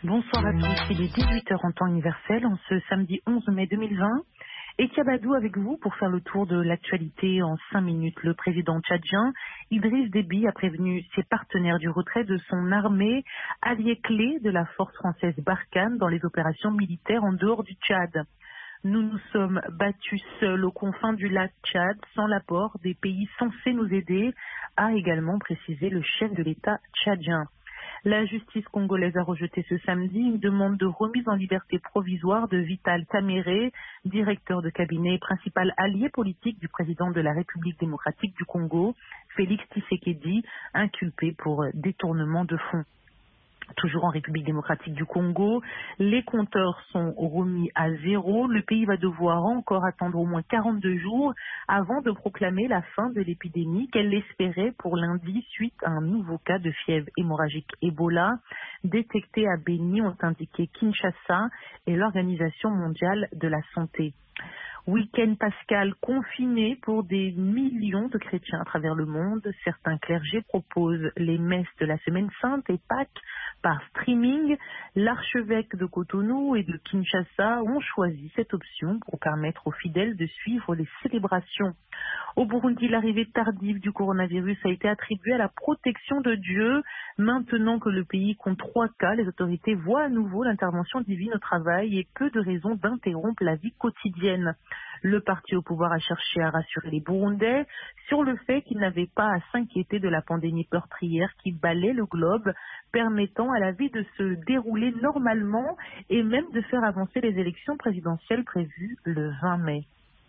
Bonsoir à tous, il est 18h en temps universel, en ce samedi 11 mai 2020. Et Kabadou avec vous pour faire le tour de l'actualité en 5 minutes. Le président tchadien Idriss Déby a prévenu ses partenaires du retrait de son armée, allié clé de la force française Barkhane dans les opérations militaires en dehors du Tchad. Nous nous sommes battus seuls aux confins du lac Tchad, sans l'apport des pays censés nous aider, a également précisé le chef de l'État tchadien. La justice congolaise a rejeté ce samedi une demande de remise en liberté provisoire de Vital Kamerhe, directeur de cabinet et principal allié politique du président de la République démocratique du Congo, Félix Tshisekedi, inculpé pour détournement de fonds. Toujours en République démocratique du Congo, les compteurs sont remis à zéro. Le pays va devoir encore attendre au moins 42 jours avant de proclamer la fin de l'épidémie qu'elle espérait pour lundi suite à un nouveau cas de fièvre hémorragique Ebola détecté à Beni, ont indiqué Kinshasa et l'Organisation mondiale de la santé. Week-end pascal confiné pour des millions de chrétiens à travers le monde. Certains clergés proposent les messes de la Semaine Sainte et Pâques par streaming. L'archevêque de Cotonou et de Kinshasa ont choisi cette option pour permettre aux fidèles de suivre les célébrations. Au Burundi, l'arrivée tardive du coronavirus a été attribuée à la protection de Dieu. Maintenant que le pays compte 3 cas, les autorités voient à nouveau l'intervention divine au travail et peu de raisons d'interrompre la vie quotidienne. Le parti au pouvoir a cherché à rassurer les Burundais sur le fait qu'ils n'avaient pas à s'inquiéter de la pandémie meurtrière qui balait le globe, permettant à la vie de se dérouler normalement et même de faire avancer les élections présidentielles prévues le 20 mai.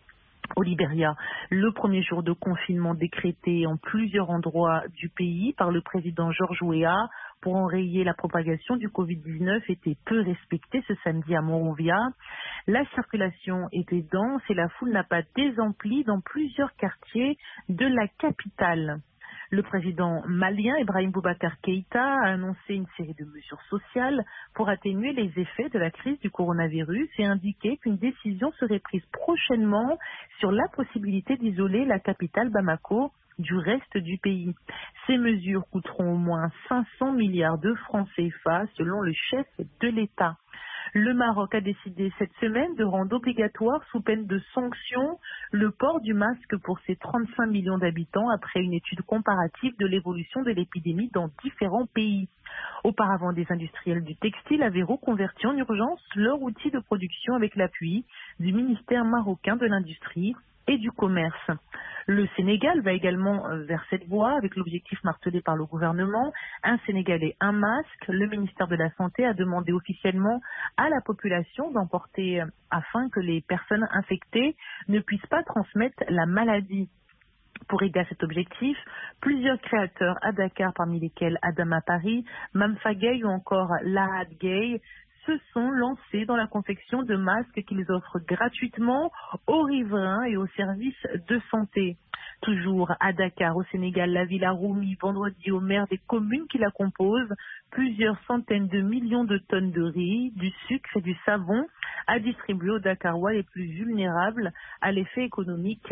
Au Libéria, le premier jour de confinement décrété en plusieurs endroits du pays par le président George Weah pour enrayer la propagation du Covid-19 était peu respecté ce samedi à Monrovia. La circulation était dense et la foule n'a pas désempli dans plusieurs quartiers de la capitale. Le président malien Ibrahim Boubacar Keïta a annoncé une série de mesures sociales pour atténuer les effets de la crise du coronavirus et indiqué qu'une décision serait prise prochainement sur la possibilité d'isoler la capitale Bamako du reste du pays. Ces mesures coûteront au moins 500 milliards de francs CFA selon le chef de l'État. Le Maroc a décidé cette semaine de rendre obligatoire, sous peine de sanction, le port du masque pour ses 35 millions d'habitants après une étude comparative de l'évolution de l'épidémie dans différents pays. Auparavant, des industriels du textile avaient reconverti en urgence leur outil de production avec l'appui du ministère marocain de l'Industrie et du Commerce. Le Sénégal va également vers cette voie avec l'objectif martelé par le gouvernement, un Sénégalais, un masque. Le ministère de la Santé a demandé officiellement à la population d'emporter afin que les personnes infectées ne puissent pas transmettre la maladie. Pour aider à cet objectif, plusieurs créateurs à Dakar, parmi lesquels Adama Paris, Mamfa Gay ou encore Lahad Gay, se sont lancés dans la confection de masques qu'ils offrent gratuitement aux riverains et aux services de santé. Toujours à Dakar, au Sénégal, la ville a remis vendredi aux maires des communes qui la composent plusieurs centaines de millions de tonnes de riz, du sucre et du savon à distribuer aux Dakarois les plus vulnérables à l'effet économique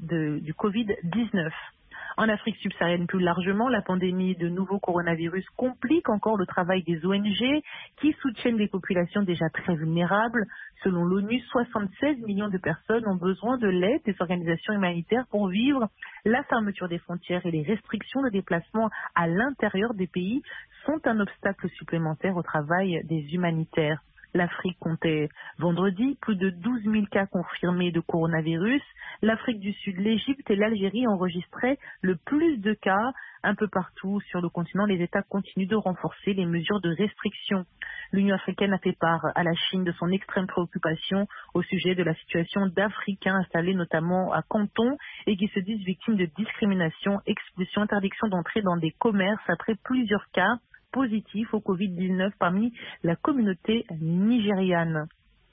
du Covid-19. En Afrique subsaharienne plus largement, la pandémie de nouveau coronavirus complique encore le travail des ONG qui soutiennent des populations déjà très vulnérables. Selon l'ONU, 76 millions de personnes ont besoin de l'aide des organisations humanitaires pour vivre. La fermeture des frontières et les restrictions de déplacement à l'intérieur des pays sont un obstacle supplémentaire au travail des humanitaires. L'Afrique comptait vendredi plus de 12 000 cas confirmés de coronavirus. L'Afrique du Sud, l'Égypte et l'Algérie enregistraient le plus de cas. Un peu partout sur le continent, les États continuent de renforcer les mesures de restriction. L'Union africaine a fait part à la Chine de son extrême préoccupation au sujet de la situation d'Africains installés notamment à Canton et qui se disent victimes de discrimination, expulsion, interdiction d'entrer dans des commerces après plusieurs cas positifs au Covid-19 parmi la communauté nigériane.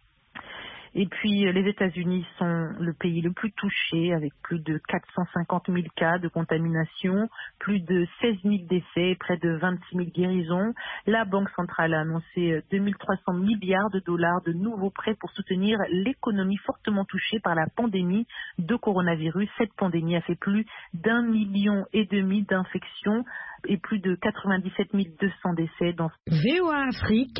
Et puis, les États-Unis sont le pays le plus touché avec plus de 450 000 cas de contamination, plus de 16 000 décès, près de 26 000 guérisons. La Banque centrale a annoncé 2 300 milliards de dollars de nouveaux prêts pour soutenir l'économie fortement touchée par la pandémie de coronavirus. Cette pandémie a fait plus d'1,5 million d'infections et plus de 97 200 décès dans VOA Afrique,